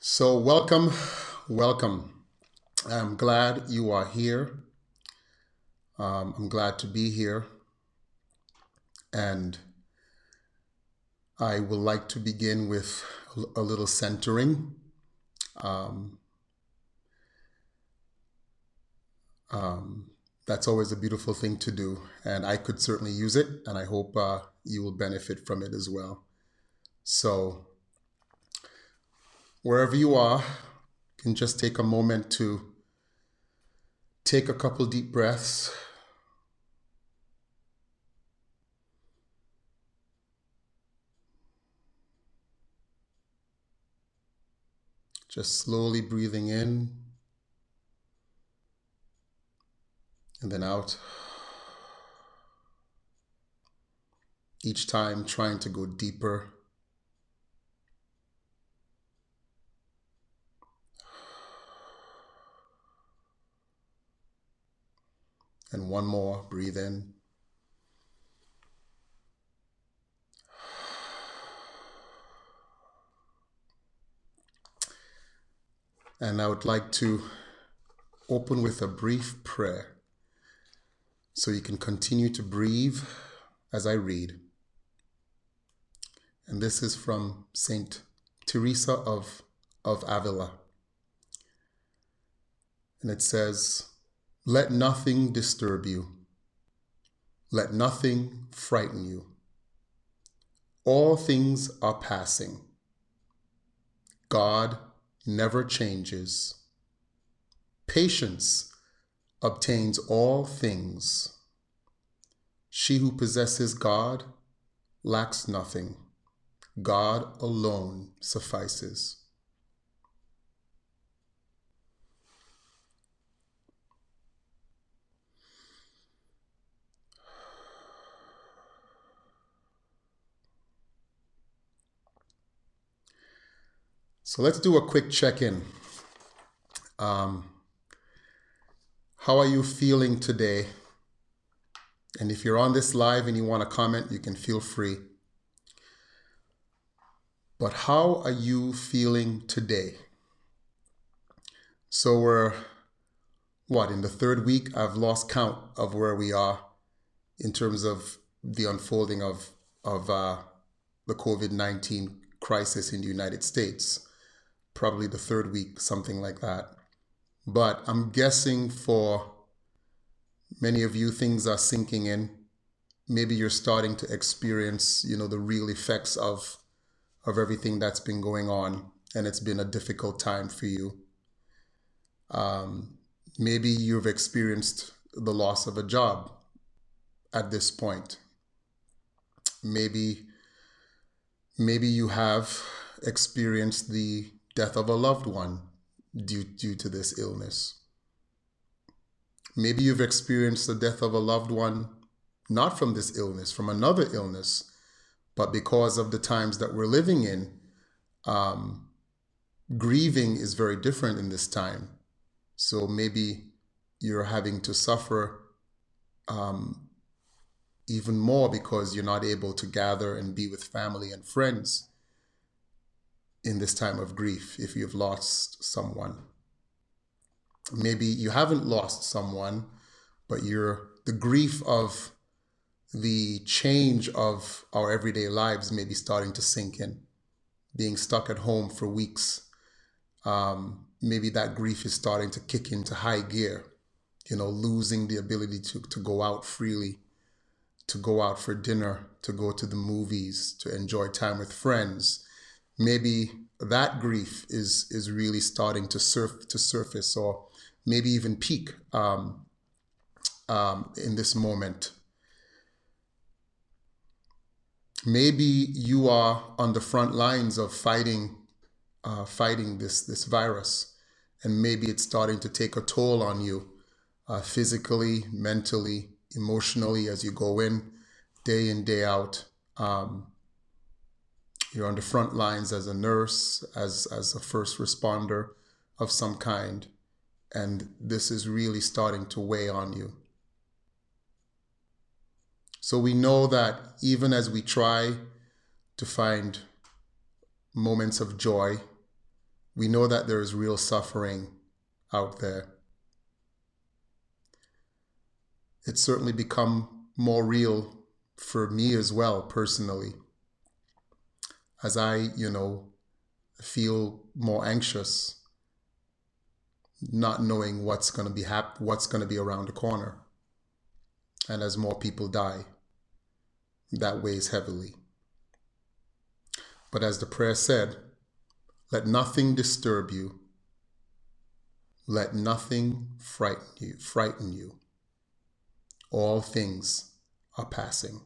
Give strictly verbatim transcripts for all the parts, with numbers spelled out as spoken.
So, welcome, welcome. I'm glad you are here. Um, I'm glad to be here. And I would like to begin with a little centering. Um, um, that's always a beautiful thing to do. And I could certainly use it. And I hope uh, you will benefit from it as well. So, wherever you are, you can just take a moment to take a couple deep breaths. Just slowly breathing in and then out. Each time trying to go deeper. And one more, breathe in. And I would like to open with a brief prayer so you can continue to breathe as I read. And this is from Saint Teresa of, of Avila. And it says, "Let nothing disturb you. Let nothing frighten you. All things are passing. God never changes. Patience obtains all things. She who possesses God lacks nothing. God alone suffices." So let's do a quick check-in. Um, how are you feeling today? And if you're on this live and you want to comment, you can feel free. But how are you feeling today? So we're, what, in the third week? I've lost count of where we are in terms of the unfolding of, of uh, the COVID nineteen crisis in the United States. Probably the third week, something like that. But I'm guessing for many of you, things are sinking in. Maybe you're starting to experience, you know, the real effects of of everything that's been going on, and it's been a difficult time for you. Um, maybe you've experienced the loss of a job at this point. Maybe, maybe you have experienced the death of a loved one due due to this illness. Maybe you've experienced the death of a loved one not from this illness, from another illness, but because of the times that we're living in, um, grieving is very different in this time. So maybe you're having to suffer um, even more because you're not able to gather and be with family and friends in this time of grief if you've lost someone. Maybe you haven't lost someone, but you're the grief of the change of our everyday lives may be starting to sink in. Being stuck at home for weeks, um, maybe that grief is starting to kick into high gear, you know, losing the ability to, to go out freely, to go out for dinner, to go to the movies, to enjoy time with friends. Maybe that grief is is really starting to surf to surface, or maybe even peak um, um, in this moment. Maybe you are on the front lines of fighting uh, fighting this this virus, and maybe it's starting to take a toll on you, uh, physically, mentally, emotionally, as you go in day in, day out. Um, you're on the front lines as a nurse, as as a first responder of some kind, and this is really starting to weigh on you. So we know that even as we try to find moments of joy, We know that there is real suffering out there. It's certainly become more real for me as well, personally, as I, you know, feel more anxious, not knowing what's going to be hap- what's going to be around the corner. And as more people die, that weighs heavily. But as the prayer said, let nothing disturb you. Let nothing frighten you, frighten you. All things are passing.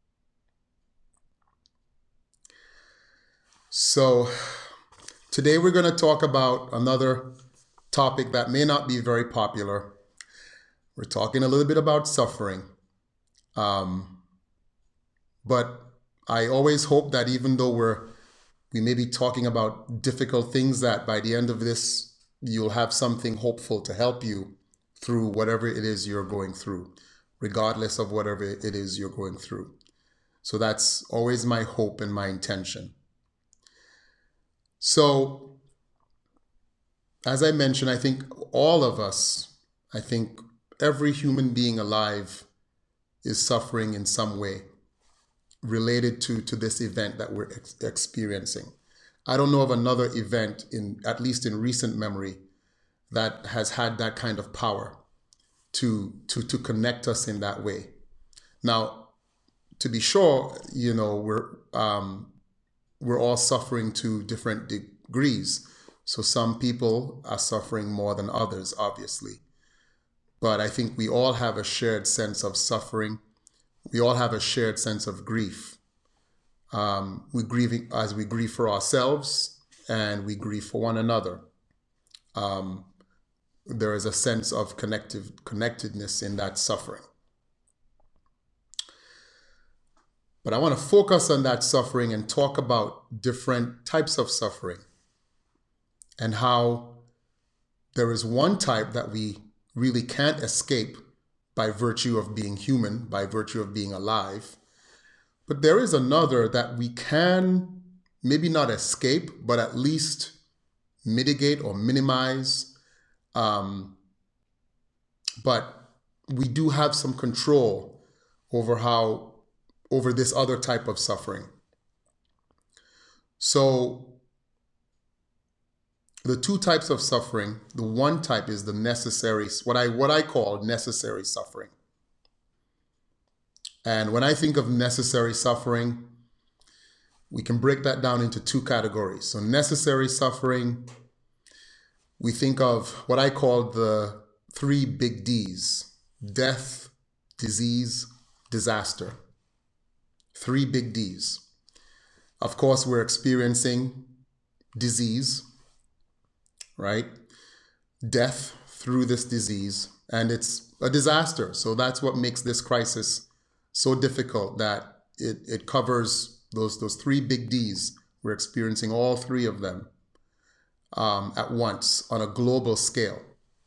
So today we're going to talk about another topic that may not be very popular. We're talking a little bit about suffering. Um, but I always hope that even though we're we may be talking about difficult things, that by the end of this, you'll have something hopeful to help you through whatever it is you're going through, regardless of whatever it is you're going through. So that's always my hope and my intention. So, as I mentioned, I think all of us, I think every human being alive is suffering in some way related to, to this event that we're ex- experiencing. I don't know of another event, in at least in recent memory, that has had that kind of power to, to, to connect us in that way. Now, to be sure, you know, we're um, we're all suffering to different degrees. So some people are suffering more than others, obviously. But I think we all have a shared sense of suffering. We all have a shared sense of grief. Um, we grieve as we grieve for ourselves, and we grieve for one another. Um, there is a sense of connective connectedness in that suffering. But I want to focus on that suffering and talk about different types of suffering and how there is one type that we really can't escape by virtue of being human, by virtue of being alive. But there is another that we can maybe not escape, but at least mitigate or minimize. Um, but we do have some control over how over this other type of suffering. So the two types of suffering, the one type is the necessary, what I what I call necessary suffering. And when I think of necessary suffering, we can break that down into two categories. So necessary suffering, we think of what I call the three big D's: death, disease, disaster. Three big D's. Of course, we're experiencing disease, right? Death through this disease, and it's a disaster. So that's what makes this crisis so difficult, that it, it covers those, those three big D's. We're experiencing all three of them um, at once on a global scale.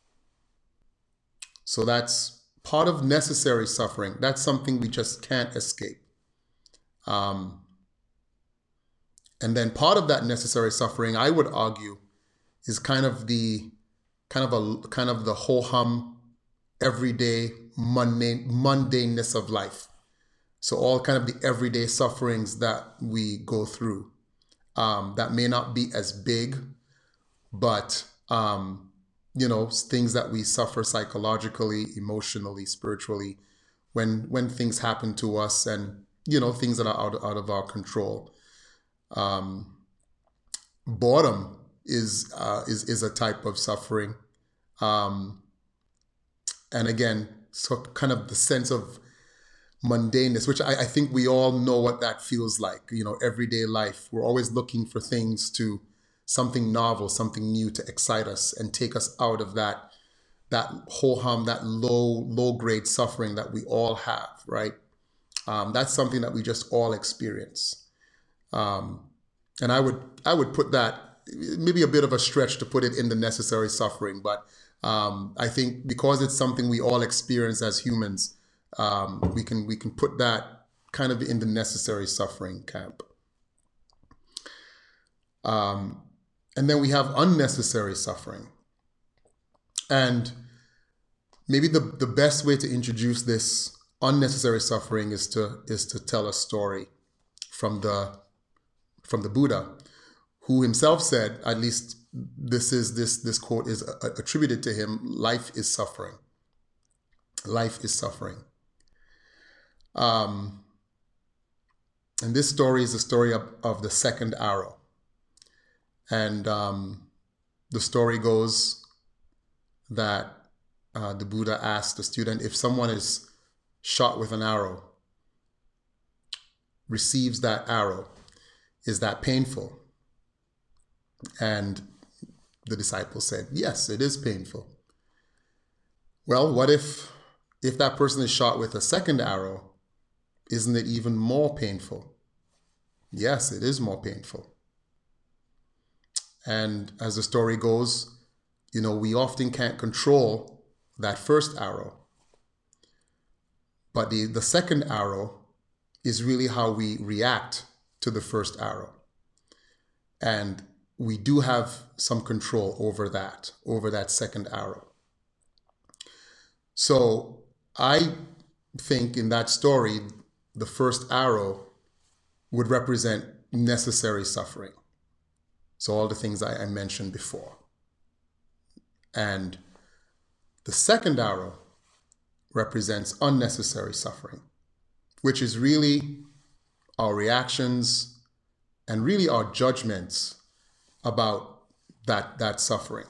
So that's part of necessary suffering. That's something we just can't escape. Um, and then part of that necessary suffering, I would argue, is kind of the kind of a kind of the ho hum, everyday mundane mundaneness of life. So all kind of the everyday sufferings that we go through, um, that may not be as big, but um, you know, things that we suffer psychologically, emotionally, spiritually, when when things happen to us, and you know, things that are out, out of our control. Um, boredom is uh, is is a type of suffering, um, and again, so kind of the sense of mundaneness, which I, I think we all know what that feels like. You know, everyday life, we're always looking for things to something novel, something new to excite us and take us out of that that ho hum, that low low grade suffering that we all have, right? Um, that's something that we just all experience. Um, and I would I would put that, maybe a bit of a stretch to put it in the necessary suffering, but um, I think because it's something we all experience as humans, um, we can we can put that kind of in the necessary suffering camp. Um, And then we have unnecessary suffering. And maybe the, the best way to introduce this unnecessary suffering is to is to tell a story from the from the Buddha, who himself said, at least this is this this quote is attributed to him, life is suffering. Life is suffering. Um, and this story is the story of, of the second arrow. And um, the story goes that uh, the Buddha asked the student, if someone is shot with an arrow, receives that arrow, is that painful? And the disciple said, yes, it is painful. Well, what if if that person is shot with a second arrow, isn't it even more painful? Yes, it is more painful. And as the story goes, you know, we often can't control that first arrow. But the, the second arrow is really how we react to the first arrow. And we do have some control over that, over that second arrow. So I think in that story, the first arrow would represent necessary suffering. So all the things I, I mentioned before. And the second arrow represents unnecessary suffering, which is really our reactions and really our judgments about that, that suffering.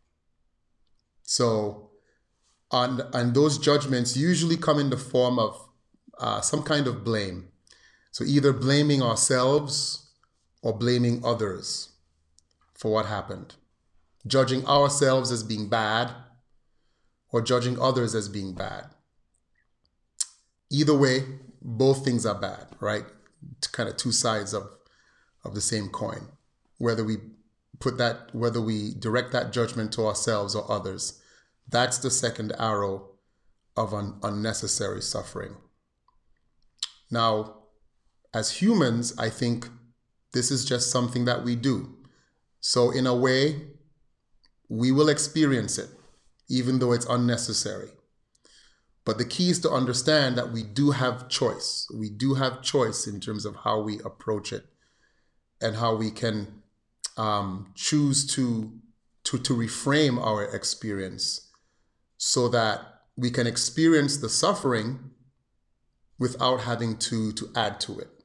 So, and, and those judgments usually come in the form of uh, some kind of blame. So either blaming ourselves or blaming others for what happened. Judging ourselves as being bad or judging others as being bad. Either way, both things are bad, right? It's kind of two sides of, of the same coin. Whether we put that, whether we direct that judgment to ourselves or others, that's the second arrow of un- unnecessary suffering. Now, as humans, I think this is just something that we do. So in a way, we will experience it, even though it's unnecessary. But the key is to understand that we do have choice. We do have choice in terms of how we approach it and how we can um, choose to, to, to reframe our experience so that we can experience the suffering without having to, to add to it.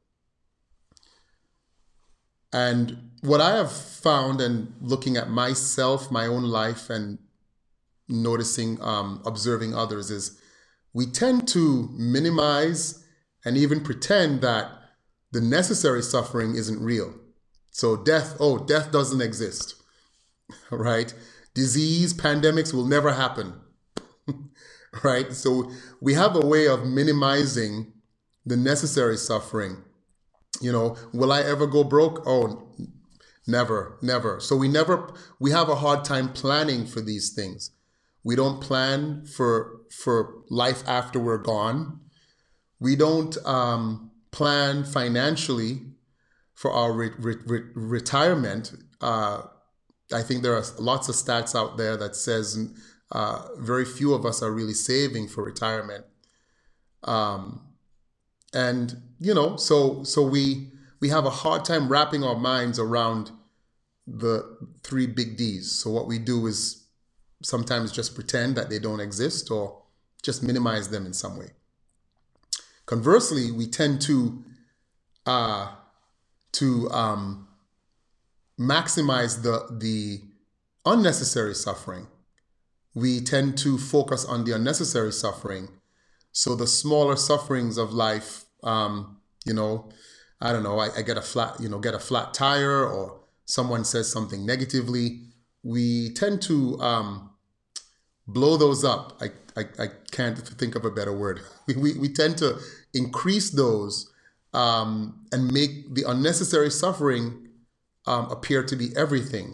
And what I have found, and looking at myself, my own life, and noticing, um, observing others, is we tend to minimize and even pretend that the necessary suffering isn't real. So death, oh, death doesn't exist, right? Disease, pandemics will never happen, right? So we have a way of minimizing the necessary suffering. You know, will I ever go broke? Oh, never, never. So we never, we have a hard time planning for these things. We don't plan for for life after we're gone. We don't um, plan financially for our re- re- retirement. Uh, I think there are lots of stats out there that says uh, very few of us are really saving for retirement. Um, and you know, so so we we have a hard time wrapping our minds around the three big D's. So what we do is sometimes just pretend that they don't exist or just minimize them in some way. Conversely, we tend to uh, to um, maximize the the unnecessary suffering. We tend to focus on the unnecessary suffering. So the smaller sufferings of life, um, you know, I don't know, I, I get a flat, you know, get a flat tire, or someone says something negatively. We tend to um, blow those up. I, I, I can't think of a better word. We, we, we tend to increase those um, and make the unnecessary suffering um, appear to be everything.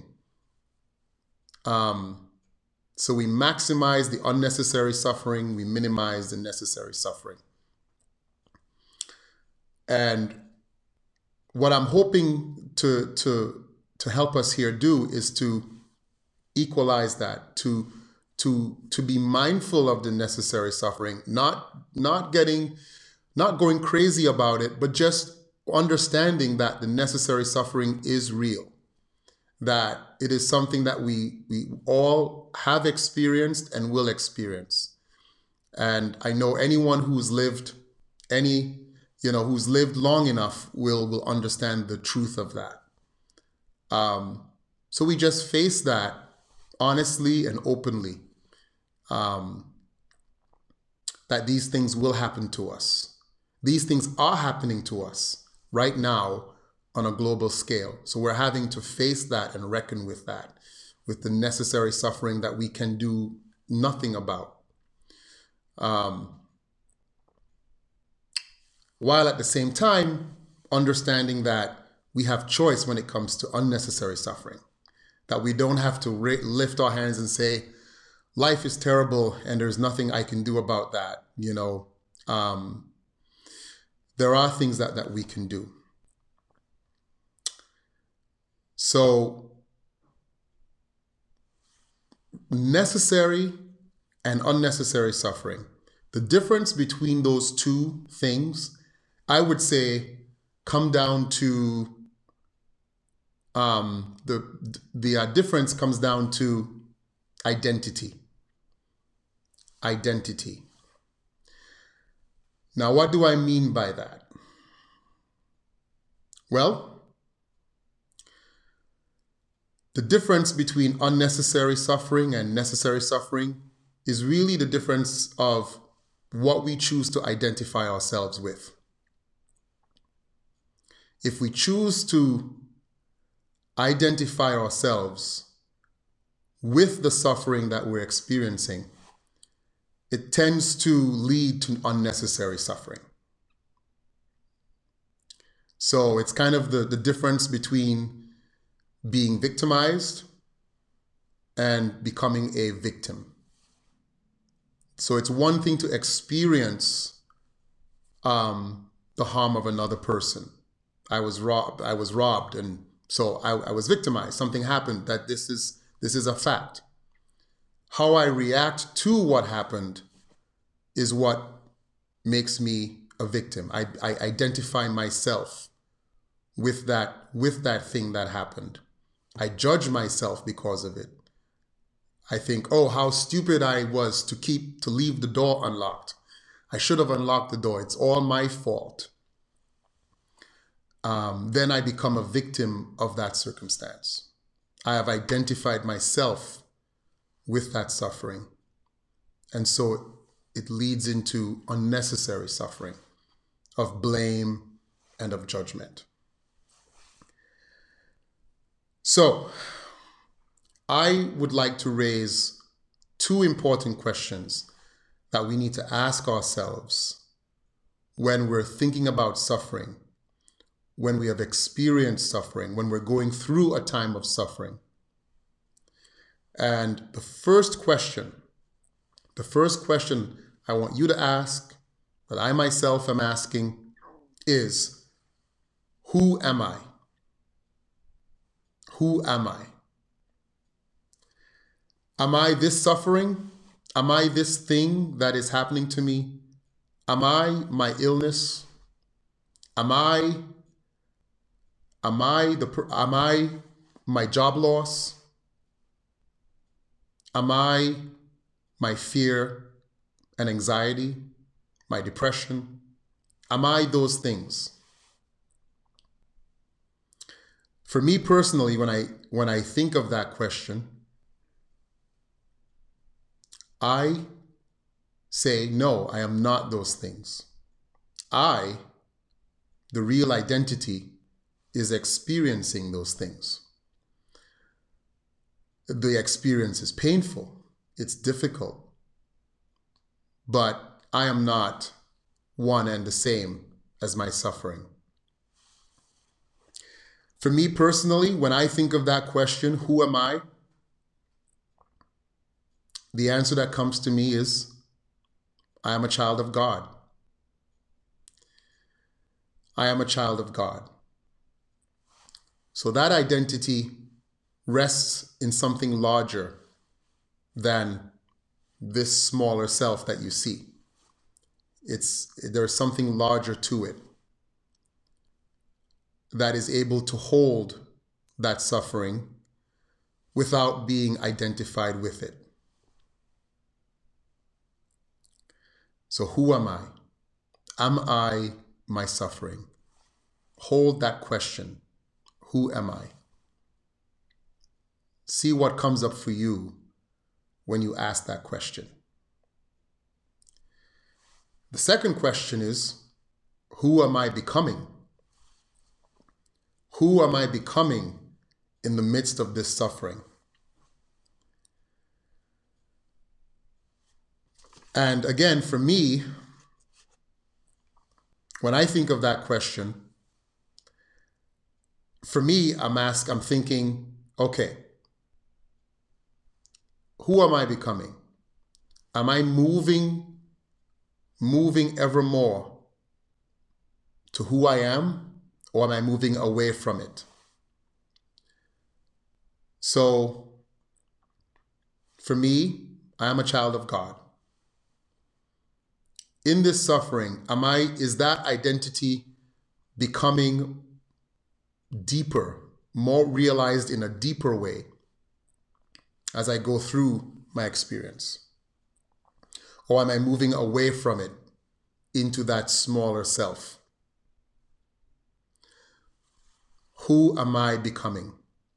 Um, so we maximize the unnecessary suffering, we minimize the necessary suffering. And what I'm hoping to, to to help us here do is to equalize that, to to to be mindful of the necessary suffering, not not getting not going crazy about it, but just understanding that the necessary suffering is real, that it is something that we we all have experienced and will experience. And I know anyone who's lived any, you know, who's lived long enough will will understand the truth of that. Um, so we just face that honestly and openly, um, that these things will happen to us. These things are happening to us right now on a global scale. So we're having to face that and reckon with that, with the necessary suffering that we can do nothing about. Um, while at the same time, understanding that we have choice when it comes to unnecessary suffering, that we don't have to re- lift our hands and say, life is terrible and there's nothing I can do about that. You know, um, there are things that, that we can do. So necessary and unnecessary suffering, the difference between those two things, I would say, come down to um, the the uh, difference comes down to identity. Identity. Now, what do I mean by that? Well, the difference between unnecessary suffering and necessary suffering is really the difference of what we choose to identify ourselves with. If we choose to identify ourselves with the suffering that we're experiencing, it tends to lead to unnecessary suffering. So it's kind of the, the difference between being victimized and becoming a victim. So it's one thing to experience um, the harm of another person. I was robbed. I was robbed, and so I, I was victimized. Something happened. That this is this is a fact. How I react to what happened is what makes me a victim. I, I identify myself with that with that thing that happened. I judge myself because of it. I think, oh, how stupid I was to keep to leave the door unlocked. I should have unlocked the door. It's all my fault. Um, then I become a victim of that circumstance. I have identified myself with that suffering. And so it leads into unnecessary suffering of blame and of judgment. So I would like to raise two important questions that we need to ask ourselves when we're thinking about suffering, when we have experienced suffering, when we're going through a time of suffering. And the first question, the first question I want you to ask, that I myself am asking, is, who am I? Who am I? Am I this suffering? Am I this thing that is happening to me? Am I my illness? Am I am I the am I my job loss? Am I my fear and anxiety, my depression? Am I those things? For me personally, when I when I think of that question, I say, no, I am not those things. I, the real identity, is experiencing those things. The experience is painful. It's difficult. But I am not one and the same as my suffering. For me personally, when I think of that question, who am I? The answer that comes to me is, I am a child of God. I am a child of God. So that identity rests in something larger than this smaller self that you see. It's there's something larger to it that is able to hold that suffering without being identified with it. So who am I? Am I my suffering? Hold that question. Who am I? See what comes up for you when you ask that question. The second question is, who am I becoming? Who am I becoming in the midst of this suffering? And again, for me, when I think of that question, for me, I'm ask, I'm thinking, okay, who am I becoming? Am I moving, moving ever more to who I am, or am I moving away from it? So, for me, I am a child of God. In this suffering, am I, is that identity becoming deeper, more realized in a deeper way as I go through my experience? Or am I moving away from it into that smaller self? Who am I becoming?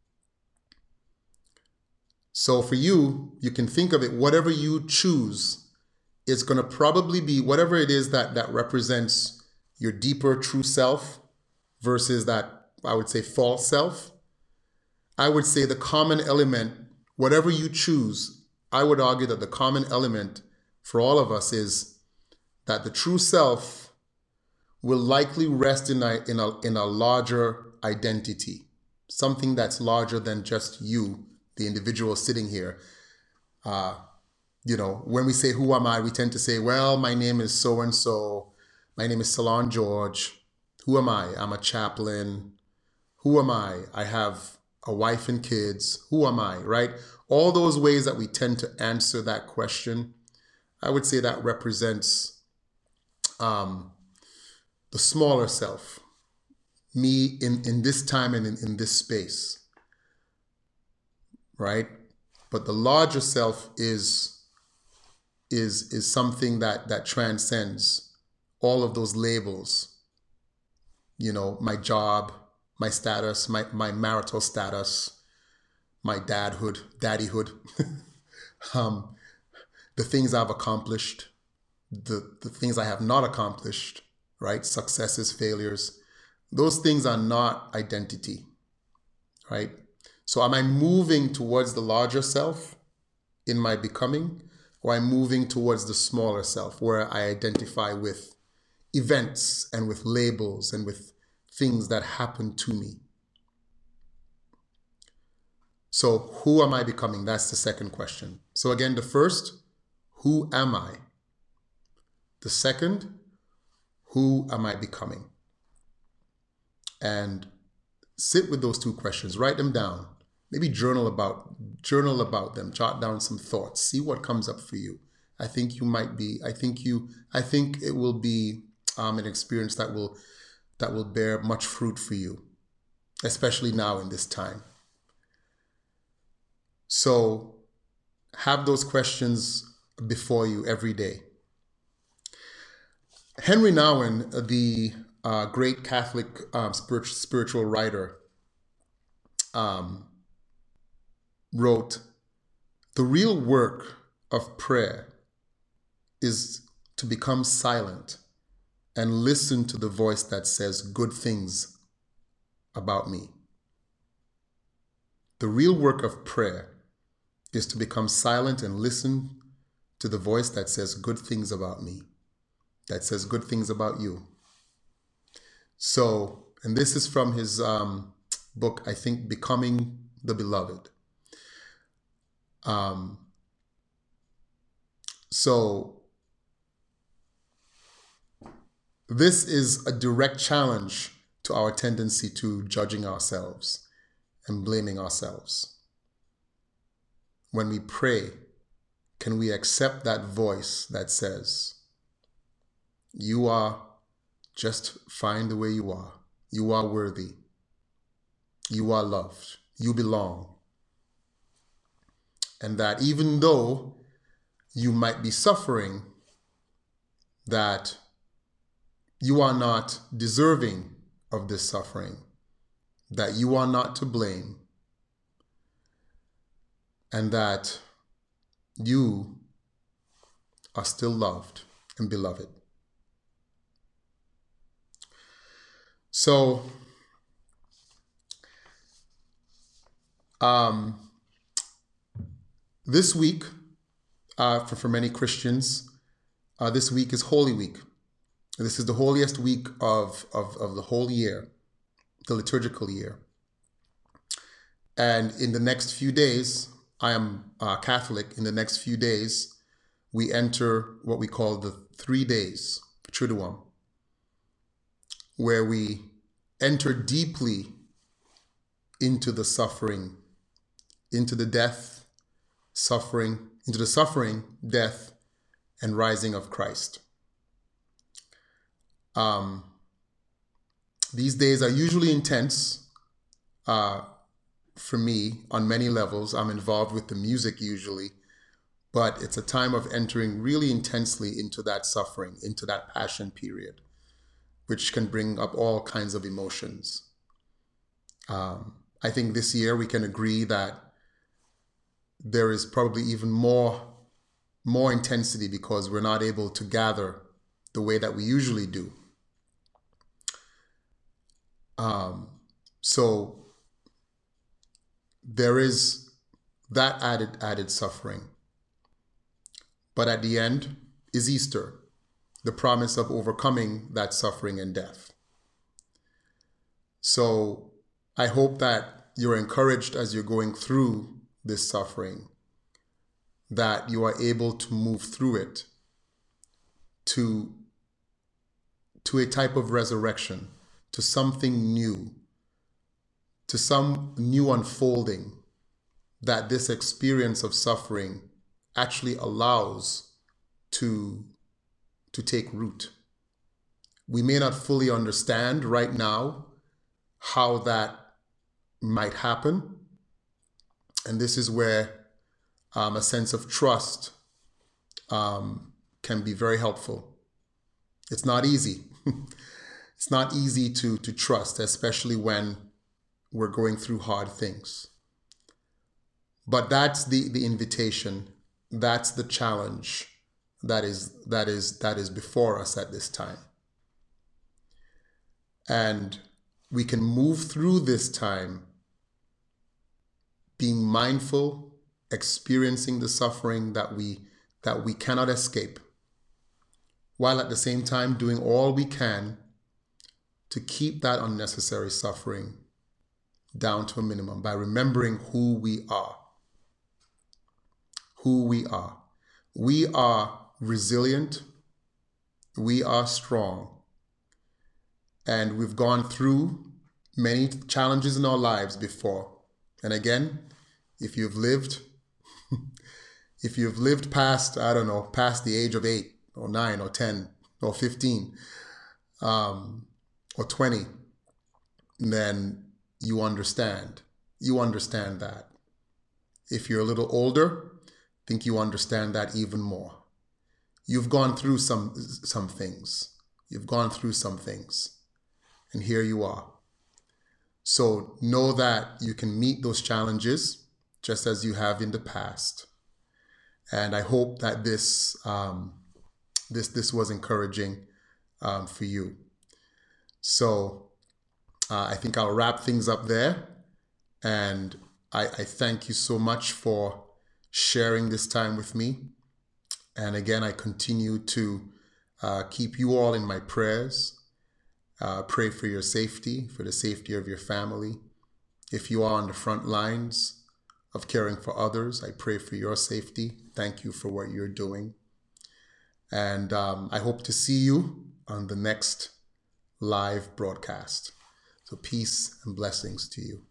So for you, you can think of it, whatever you choose, it's going to probably be whatever it is that, that represents your deeper true self versus that, I would say, false self. I would say the common element, whatever you choose, I would argue that the common element for all of us is that the true self will likely rest in a, in a, in a larger identity, something that's larger than just you, the individual sitting here. Uh, you know, when we say, who am I? We tend to say, well, my name is so-and-so. My name is Salon George. Who am I? I'm a chaplain. Who am I? I have a wife and kids. Who am I, right? All those ways that we tend to answer that question, I would say that represents um, the smaller self, me in, in this time and in, in this space, right? But the larger self is is is something that that transcends all of those labels. You know, my job, my status, my, my marital status, my dadhood, daddyhood, um, the things I've accomplished, the, the things I have not accomplished, right? Successes, failures. Those things are not identity, right? So am I moving towards the larger self in my becoming, or I'm moving towards the smaller self where I identify with events and with labels and with things that happen to me? So who am I becoming? That's the second question. So again, the first, who am I? The second, who am I becoming? And sit with those two questions, write them down. Maybe journal about journal about them, jot down some thoughts, see what comes up for you. I think you might be, I think you, I think it will be um, an experience that will that will bear much fruit for you, especially now in this time. So have those questions before you every day. Henry Nouwen, the uh, great Catholic um, spiritual, spiritual writer, um, wrote, the real work of prayer is to become silent and listen to the voice that says good things about me. The real work of prayer is to become silent and listen to the voice that says good things about me, that says good things about you. So, and this is from his um, book, I think, Becoming the Beloved. Um, so, this is a direct challenge to our tendency to judging ourselves. and blaming ourselves. When we pray, can we accept that voice that says, you are just fine the way you are. You are worthy. You are loved. You belong. And that even though you might be suffering, that you are not deserving of this suffering, that you are not to blame, and that you are still loved and beloved. So, um, this week, uh, for, for many Christians, uh, this week is Holy Week. This is the holiest week of, of, of the whole year, the liturgical year. And in the next few days, I am uh, Catholic. In the next few days, we enter what we call the three days, Triduum, where we enter deeply into the suffering, into the death, suffering, into the suffering, death, and rising of Christ. Um, these days are usually intense uh, for me on many levels. I'm involved with the music usually, but it's a time of entering really intensely into that suffering, into that passion period, which can bring up all kinds of emotions. Um, I think this year we can agree that there is probably even more, more intensity because we're not able to gather the way that we usually do. Um, so there is that added added suffering. But at the end is Easter, the promise of overcoming that suffering and death. So I hope that you're encouraged as you're going through this suffering, that you are able to move through it to, to a type of resurrection, to something new, to some new unfolding, that this experience of suffering actually allows to, to take root. We may not fully understand right now how that might happen. And this is where um, a sense of trust um, can be very helpful. It's not easy. It's not easy to, to trust, especially when we're going through hard things. But that's the, the invitation. That's the challenge that is, that is, that is before us at this time. And we can move through this time being mindful, experiencing the suffering that we, that we cannot escape, while at the same time doing all we can to keep that unnecessary suffering down to a minimum by remembering who we are. Who we are. We are resilient. We are strong. And we've gone through many challenges in our lives before. And again, if you've lived, if you've lived past, I don't know, past the age of eight or nine or ten or fifteen, um, or twenty, then you understand. You understand that. If you're a little older, I think you understand that even more. You've gone through some some things. You've gone through some things. And here you are. So know that you can meet those challenges just as you have in the past. And I hope that this um, this this was encouraging um, for you. So uh, I think I'll wrap things up there. And I, I thank you so much for sharing this time with me. And again, I continue to uh, keep you all in my prayers. Uh, pray for your safety, for the safety of your family. If you are on the front lines of caring for others, I pray for your safety. Thank you for what you're doing. And um, I hope to see you on the next live broadcast. So peace and blessings to you.